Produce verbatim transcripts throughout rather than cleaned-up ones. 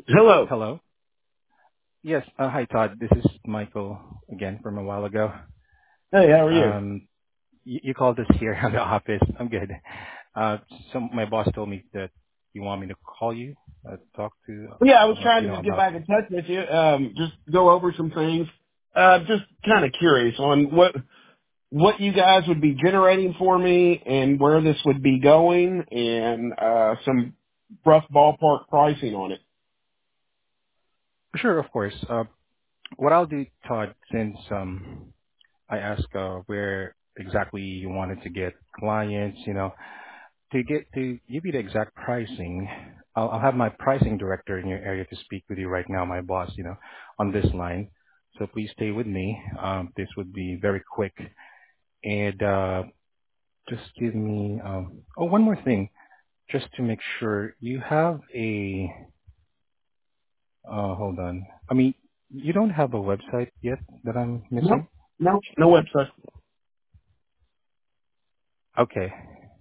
Hello. Hello. Yes. Uh, hi, Todd. This is Michael again from a while ago. Hey, how are you? Um, you, you called us here at the office. I'm good. Uh, so my boss told me that you want me to call you, uh, talk to, Yeah, I was about, trying you to know, just get about. back in touch with you. Um, just go over some things. Uh, just kind of curious on what what you guys would be generating for me and where this would be going, and uh, some rough ballpark pricing on it. Sure, of course. Uh, what I'll do, Todd, since um, I asked uh, where exactly you wanted to get clients, you know, to get to give you the exact pricing, I'll, I'll have my pricing director in your area to speak with you right now, my boss, you know, on this line. So please stay with me. Um, this would be very quick. And uh, just give me, um, oh, one more thing, just to make sure you have a, uh, hold on. I mean, you don't have a website yet that I'm No, missing? no, no website. Okay.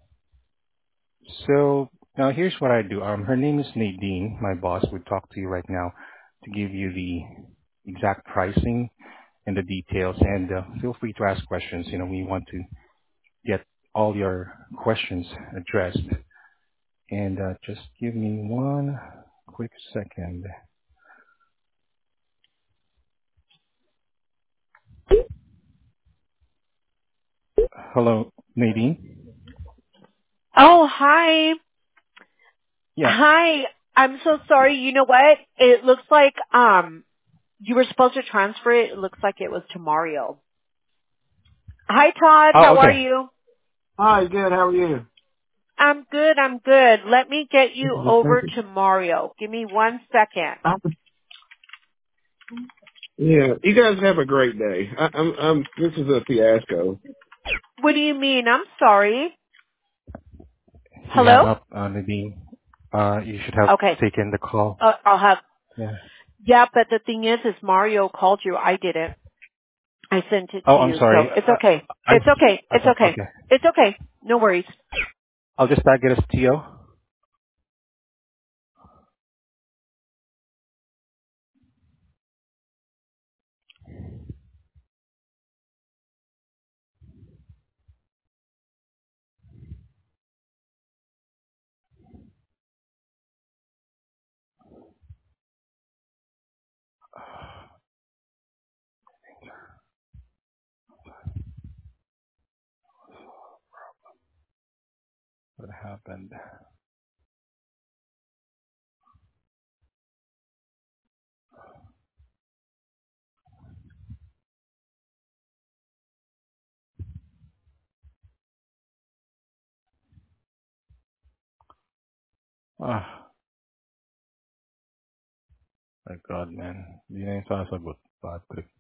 So now here's what I do. Um, her name is Nadine. My boss would talk to you right now to give you the exact pricing and the details. And uh, feel free to ask questions. You know, we want to get all your questions addressed. And uh, just give me one quick second. Hello, Nadine. Oh, hi. Yeah. Hi. I'm so sorry. You know what? It looks like um you were supposed to transfer it. It looks like it was to Mario. Hi, Todd. Oh, How are okay. you? Hi, good. How are you? I'm good. I'm good. Let me get you over to Mario. Give me one second. Yeah, you guys have a great day. I, I'm, I'm. This is a fiasco. What do you mean? I'm sorry. You hang Hello? up, uh, Nadine. Uh, you should have Okay. taken the call. Uh, I'll have. Yeah. Yeah, but the thing is, is Mario called you. I didn't. I sent it Oh, to I'm you. So sorry. it's Uh, okay. I, It's okay. I It's thought, okay. okay. It's okay. No worries. I'll just tag it as T O. What happened? Oh, my God, man. Hindi na yung sasagot. Patrick.